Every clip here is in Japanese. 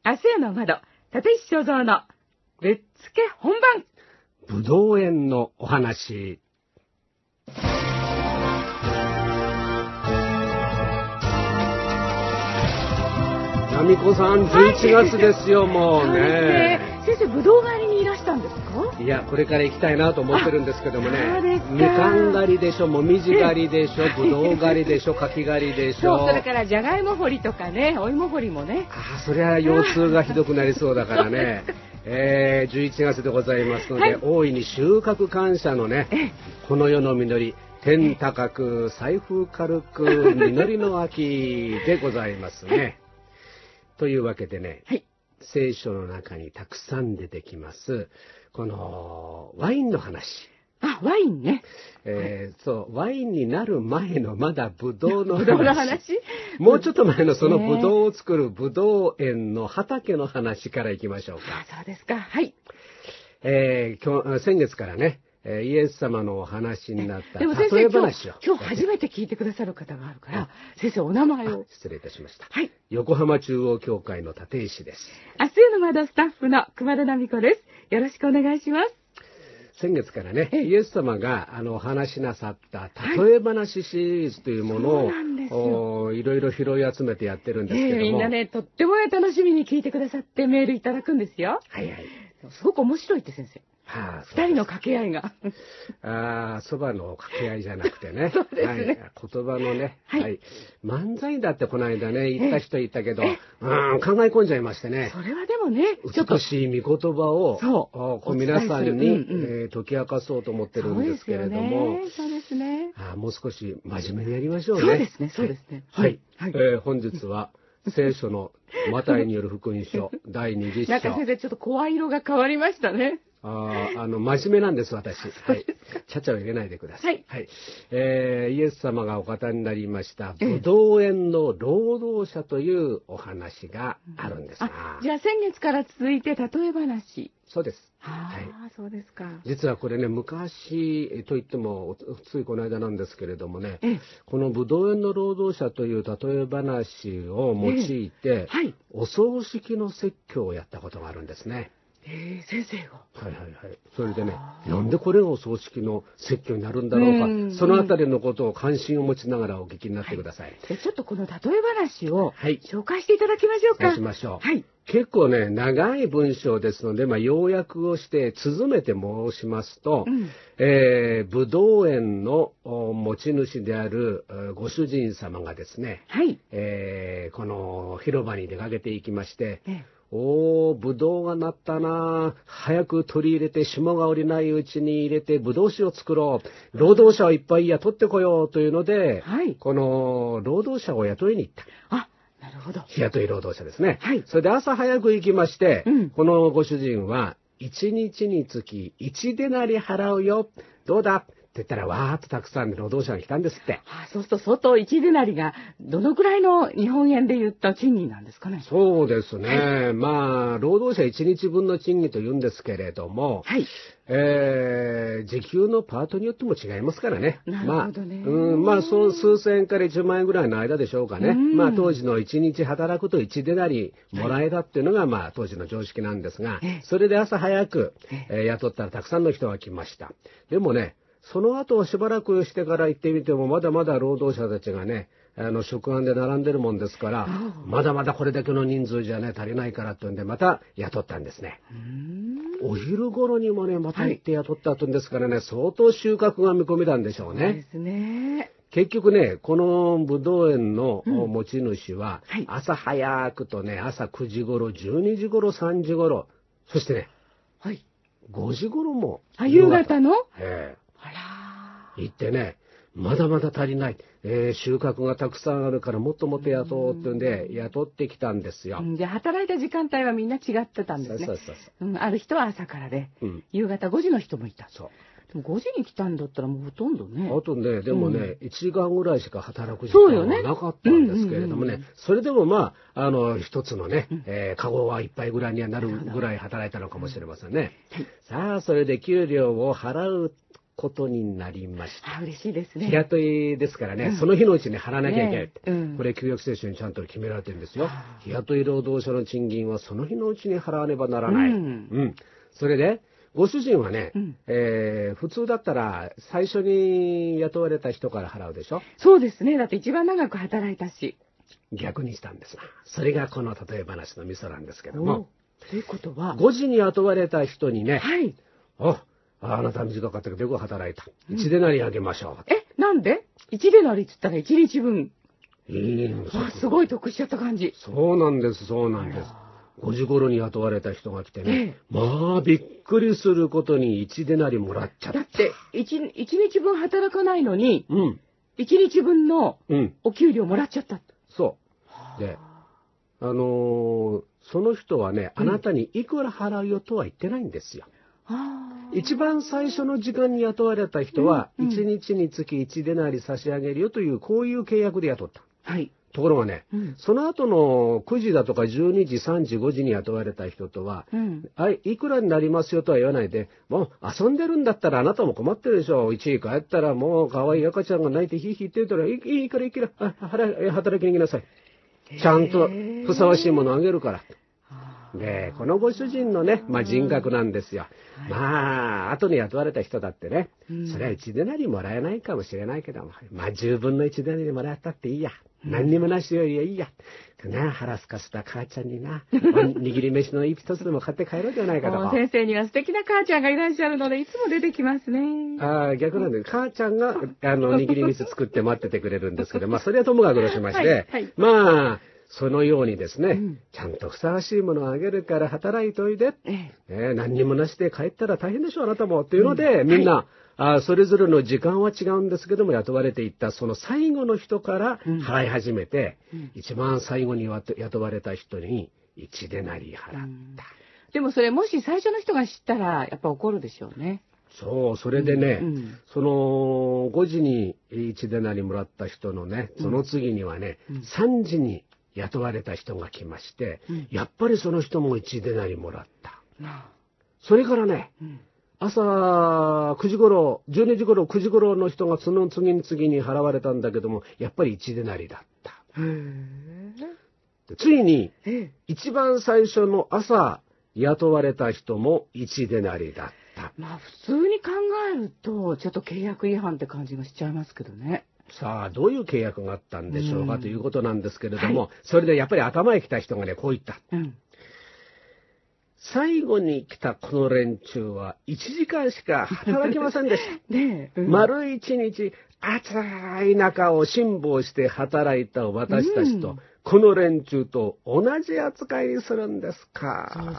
明日への窓、立石正蔵のぶっつけ本番。 ぶどう園のお話。ナミコさん、11月ですよ、もうね。 先生、ぶどう狩りにいらしたんですか？ いや、これから行きたいなと思ってるんですけどもね。 そうですか。 みかん狩りでしょ、もみじ狩りでしょ、ぶどう狩りでしょ、柿狩りでしょ。 そう、それからじゃがいも掘りとかね、お芋掘りもね。 ああ、そりゃ腰痛がひどくなりそうだからね。11月でございますので、はい、大いに収穫感謝のね、この世の実り、天高く財布軽く実りの秋でございますね。というわけでね、はい、聖書の中にたくさん出てきますこのワインの話。 あ、ワインね。 そう、ワインになる前のまだブドウの話。 ブドウの話？ もうちょっと前のそのブドウを作るブドウ園の畑の話からいきましょうか。 そうですか。はい。 先月からね、イエス様のお話になった例え話を。今日初めて聞いてくださる方があるから、先生お名前を。 失礼いたしました。 はい。 横浜中央教会の立石です。 明日への窓スタッフの熊田奈美子です。よろしくお願いします。 先月からね、イエス様がお話しなさった例え話シリーズというものを、いろいろ拾い集めてやってるんですけども、 みんなね、とっても楽しみに聞いてくださってメールいただくんですよ。 はいはい。 すごく面白いって先生。二人の掛け合いが。 そばの掛け合いじゃなくてね。 そうですね。 言葉のね。はい。漫才だってこの間ね、言った人いたけど、考え込んじゃいましてね。 それはでもね、 美しい御言葉を、皆さんに解き明かそうと思ってるんですけれども。 そうですね。 もう少し真面目にやりましょうね。 そうですね、そうですね。 はい。本日は、聖書のマタイによる福音書第20章。 なんか先生ちょっと声色が変わりましたね。 真面目なんです、私。はい。ちゃちゃを入れないでください。はい。イエス様がお語りになりました、ぶどう園の労働者というお話があるんですが。 じゃあ先月から続いて例え話。 そうです。 はい。そうですか。 実はこれね、昔といっても、ついこの間なんですけれどもね、このぶどう園の労働者という例え話を用いて、お葬式の説教をやったことがあるんですね。 先生が。 はい。それでね、なんでこれがお葬式の説教になるんだろうか、そのあたりのことを関心を持ちながらお聞きになってください。 ちょっとこの例え話を紹介していただきましょうか。 しましょう。はい。結構ね、長い文章ですので、要約をして綴めて申しますと、ぶどう園の持ち主であるご主人様がですね、この広場に出かけていきまして、ぶどうがなったな。早く取り入れて霜が降りないうちに入れてぶどう酒を作ろう。労働者をいっぱい雇ってこようというので、この労働者を雇いに行った。 なるほど。 日雇い労働者ですね。それで朝早く行きまして、このご主人は1日につき1デナリ払うよ。どうだって言ったら、わーっとたくさん労働者が来たんですって。 そうすると相当1デナリがどのくらいの日本円で言った賃金なんですかね。 そうですね。労働者1日分の賃金と言うんですけれども、時給のパートによっても違いますからね。 なるほどね。 そう数千円から10万円ぐらいの間でしょうかね。当時の1日働くと1デナリもらえたっていうのが、当時の常識なんですが、それで朝早く、雇ったらたくさんの人が来ました。でもね、その後しばらくしてから行ってみても、まだまだ労働者たちがね、食案で並んでるもんですから、まだまだこれだけの人数じゃね、足りないからってんで、また雇ったんですね。お昼頃にもね、また行って雇ったってんですからね、相当収穫が見込みなんでしょうね。 そうですね。 結局ね、このぶどう園の持ち主は、朝早くとね、朝9時頃、12時頃、3時頃、そしてね、5時頃も。 夕方の？ 行ってね、まだまだ足りない、収穫がたくさんあるからもっともっと雇おうってんで雇ってきたんですよ。 じゃあ働いた時間帯はみんな違ってたんですね。ある人は朝からで、夕方5時の人もいた。でも5時に来たんだったらもうほとんどね。 あとね、でもね、1時間ぐらいしか働く時間はなかったんですけれどもね、それでも一つのね、カゴはいっぱいぐらいにはなるぐらい働いたのかもしれませんね。さあ、それで給料を払うことになりました。 嬉しいですね。 日雇いですからね、その日のうちに払わなきゃいけないって。これ、旧約聖書にちゃんと決められてるんですよ。日雇い労働者の賃金はその日のうちに払わねばならない。それで、ご主人はね、普通だったら最初に雇われた人から払うでしょ。 そうですね。だって一番長く働いたし。 逆にしたんですが、それがこの例え話のミソなんですけども。 ということは、 5時に雇われた人にね、あなた短かったけどよく働いた。1デナリあげましょう。なんで ?1 デナリって言ったら1日分。すごい得しちゃった感じ。 そうなんです、そうなんです。5時頃に雇われた人が来てね、まあびっくりすることに1デナリもらっちゃった。 だって 1日分働かないのに、1日分のお給料もらっちゃった。 そう。で、その人はね、あなたにいくら払うよとは言ってないんですよ。一番最初の時間に雇われた人は、1日につき1デナリ差し上げるよという、こういう契約で雇った。ところがね、その後の9時だとか12時、3時、5時に雇われた人とは、いくらになりますよとは言わないで、もう遊んでるんだったらあなたも困ってるでしょ。1時帰ったらもう可愛い赤ちゃんが泣いてヒーヒーって言ったら、いいから働きに来なさい。ちゃんとふさわしいものあげるから。で、このご主人のね、人格なんですよ。後に雇われた人だってね、それは1デナリもらえないかもしれないけども、10分の1デナリもらったっていいや。何にもなしよりはいいや。腹すかせた母ちゃんにな、握り飯の一つでも買って帰ろうじゃないかと。 先生には素敵な母ちゃんがいらっしゃるので、いつも出てきますね。 逆なんで、母ちゃんが、握り飯作って待っててくれるんですけど、それはともかくどうしまして、そのようにですね、ちゃんとふさわしいものをあげるから働いといで、何にもなしで帰ったら大変でしょあなたもっていうので、みんな、それぞれの時間は違うんですけども雇われていったその最後の人から払い始めて、一番最後に雇われた人に1デナリ払った。 でもそれもし最初の人が知ったらやっぱ怒るでしょうね。 そう、それでね、その5時に1デナリもらった人のね、その次にはね、3時に雇われた人が来まして、やっぱりその人も1デナリもらった。それからね、朝9時頃、12時頃、9時頃の人がその次に払われたんだけども、やっぱり1デナリだった。ついに、一番最初の朝雇われた人も1デナリだった。 普通に考えると、ちょっと契約違反って感じがしちゃいますけどね。 さあ、どういう契約があったんでしょうかということなんですけれども、それでやっぱり頭へ来た人がね、こう言った。最後に来たこの連中は1時間しか働きませんでした。丸一日暑い中を辛抱して働いた私たちと、この連中と同じ扱いにするんですか。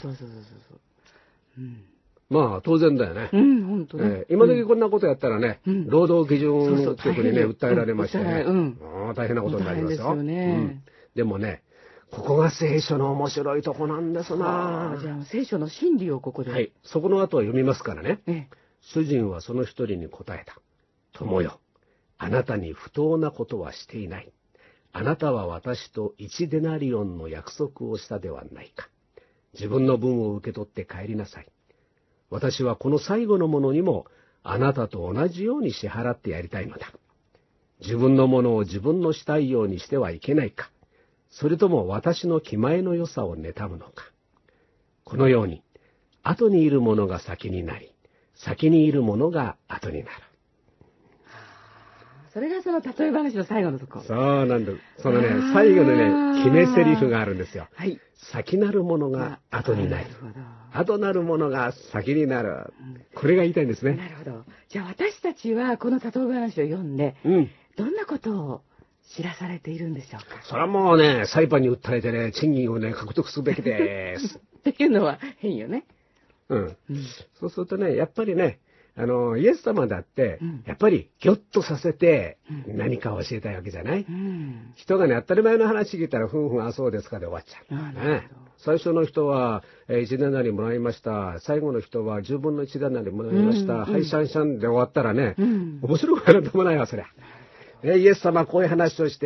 当然だよね。今時こんなことやったらね、労働基準局にね、訴えられましてね、大変なことになりますよ。でもね、ここが聖書の面白いとこなんですな。 じゃあ聖書の真理をここで。 そこの後は読みますからね。主人はその一人に答えた。友よ、あなたに不当なことはしていない。あなたは私と1デナリオンの約束をしたではないか。自分の分を受け取って帰りなさい。私はこの最後のものにもあなたと同じように支払ってやりたいのだ。自分のものを自分のしたいようにしてはいけないか。それとも私の気前の良さを妬むのか。このように、後にいるものが先になり、先にいるものが後になる。 それがその例え話の最後のところ。 そうなんです。そのね、最後のね、決め台詞があるんですよ。先なるものが後になり、後なるものが先になる。これが言いたいんですね。 なるほど。じゃあ私たちはこの例え話を読んで、どんなことを知らされているんでしょうか。 それはもうね、裁判に訴えてね、賃金をね、獲得すべきです。 っていうのは変よね。 そうするとね、やっぱりね、イエス様だって、やっぱりギョッとさせて何かを教えたいわけじゃない、人がね、当たり前の話聞いたら、そうですかで終わっちゃう。最初の人は、1デナリもらいました。最後の人は10分の1デナリもらいました。はい、シャンシャンで終わったらね、面白くなるともないわ、そりゃ。イエス様はこういう話をして、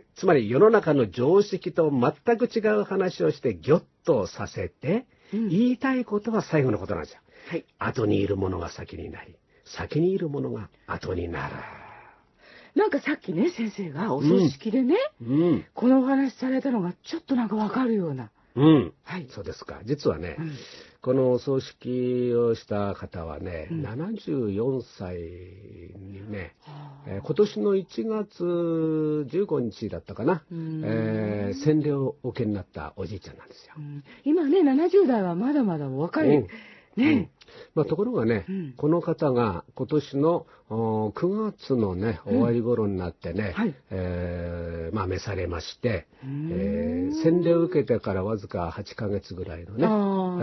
つまり世の中の常識と全く違う話をしてギョッとさせて、言いたいことは最後のことなんですよ。後にいるものが先になり、 先にいるものが後になる。 なんかさっきね、先生がお葬式でね、このお話されたのがちょっとなんかわかるような。 はい。そうですか。実はね、このお葬式をした方はね、74歳にね、今年の1月15日だったかな、洗礼をお受けになったおじいちゃんなんですよ。 今ね、70代はまだまだ若い。 ところがね、この方が今年の9月のね、終わり頃になってね、召されまして、洗礼を受けてからわずか8ヶ月ぐらいのね、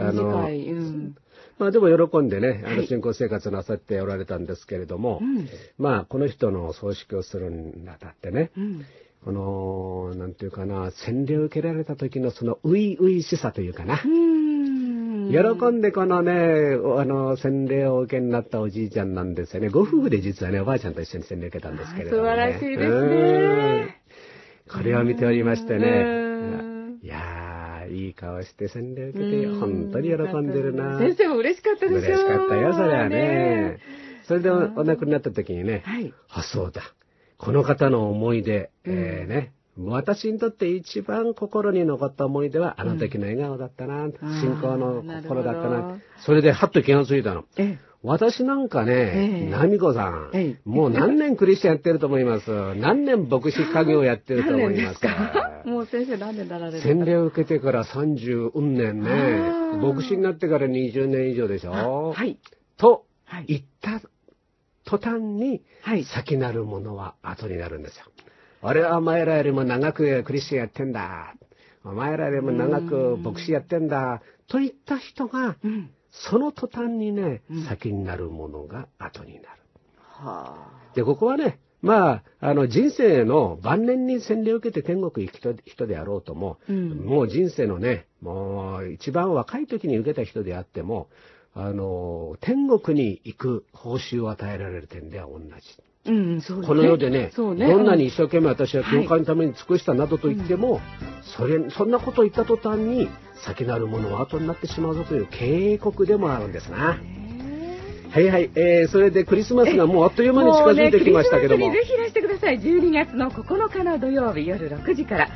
でも喜んでね、信仰生活なさっておられたんですけれども、この人の葬式をするにあたってね、この、なんていうかな、洗礼を受けられた時のその初々しさというかな、喜んでこのね、洗礼をお受けになったおじいちゃんなんですよね。ご夫婦で実はね、おばあちゃんと一緒に洗礼受けたんですけれども、ね。素晴らしいですね。これを見ておりましてね、いやー、いい顔して洗礼受けて、本当に喜んでるな。 先生も嬉しかったでしょ。 嬉しかったよ、それはね。それでお亡くなりになった時にね、そうだ。この方の思い出、ね。私にとって一番心に残った思い出はあの時の笑顔だったな、信仰の心だったな。それではっと気がついたの。私なんかね、奈美子さん、もう何年クリスチャンやってると思います。何年牧師家業やってると思います。 もう先生何年なられる？ 洗礼を受けてから30年ね、牧師になってから20年以上でしょ。と言った途端に、先なるものは後になるんですよ。俺はお前らよりも長くクリスチャンやってんだ。お前らよりも長く牧師やってんだ。といった人が、その途端にね、先になるものが後になる。で、ここはね、人生の晩年に洗礼を受けて天国行く人であろうとも、もう人生のね、もう一番若い時に受けた人であっても、天国に行く報酬を与えられる点では同じ。この世でね、どんなに一生懸命私は教会のために尽くしたなどと言っても、そんなことを言った途端に先なるものは後になってしまうぞという警告でもあるんですな。それでクリスマスがもうあっという間に近づいてきましたけども、 ぜひいらしてください。12月の9日の土曜日夜6時から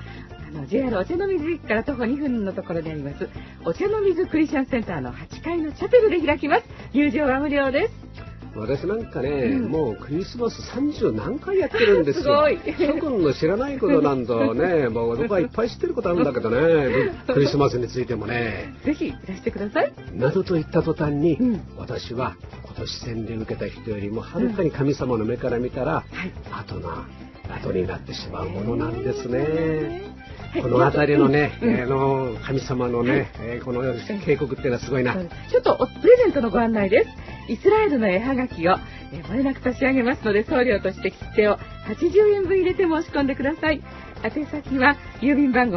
JR お茶の水駅から徒歩2分のところにありますお茶の水クリスチャンセンターの8階のチャペルで開きます。入場は無料です。 私なんかね、もうクリスマス30何回やってるんですよ。諸君の知らないことなんぞね、僕はいっぱい知ってることあるんだけどね、クリスマスについてもね。 ぜひいらしてください。 などと言った途端に、私は今年洗礼を受けた人よりもはるかに神様の目から見たら、後になってしまうものなんですね。この辺りのね、神様のね、この警告っていうのはすごいな。 ちょっとプレゼントのご案内です。イスラエルの絵はがきをもれなく差し上げますので、送料として切手を80円分入れて申し込んでください。宛先は郵便番号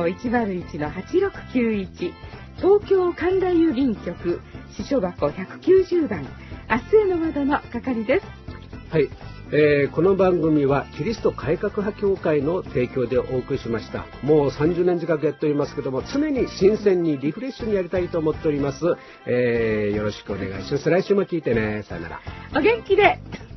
101-8691 東京神田郵便局支所箱190番明日への窓の係です。 この番組はキリスト改革派協会の提供でお送りしました。もう30年近くやっておりますけども、常に新鮮にリフレッシュにやりたいと思っております。よろしくお願いします。来週も聞いてね。さよなら。 お元気で。